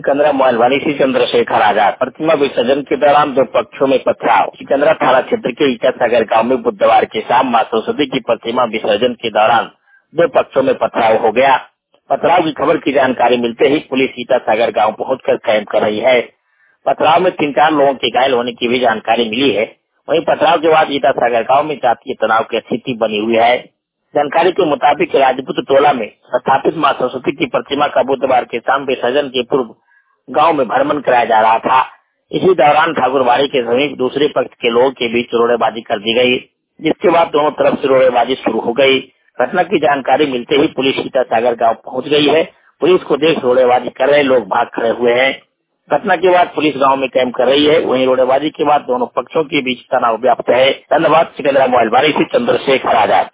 सिकंदरा मोबाइलवाड़ी से चंद्रशेखर आजाद। प्रतिमा विसर्जन के दौरान दो पक्षों में पथराव। सिकंदरा थाना क्षेत्र के ईटा सागर गाँव में बुधवार की शाम मां सरस्वती की प्रतिमा विसर्जन के दौरान दो पक्षों में पथराव हो गया। पथराव की खबर की जानकारी मिलते ही पुलिस ईटा सागर गाँव पहुंचकर कैंप कर रही है। पथराव में 3-4 लोगों के घायल होने की भी जानकारी मिली है। वहीं पथराव के बाद ईटा सागर गाँव में जातीय तनाव की स्थिति बनी हुई है। जानकारी के मुताबिक राजपूत टोला में स्थापित मां सरस्वती की प्रतिमा का बुधवार के शाम विसर्जन के पूर्व गांव में भ्रमण कराया जा रहा था। इसी दौरान ठाकुरबाड़ी के समीप दूसरे पक्ष के लोगों के बीच रोड़ेबाजी कर दी गई, जिसके बाद दोनों तरफ से रोड़ेबाजी शुरू हो गई। घटना की जानकारी मिलते ही पुलिस ईटा सागर गाँव पहुंच गई है। पुलिस को देख रोड़ेबाजी कर रहे लोग भाग खड़े हुए हैं। घटना के बाद पुलिस गांव में कैंप कर रही है। वहीं रोड़ेबाजी के बाद दोनों पक्षों के बीच तनाव व्याप्त है। धन्यवाद। सिकंदरा मोबाइलवाड़ी से चंद्रशेखर आजाद।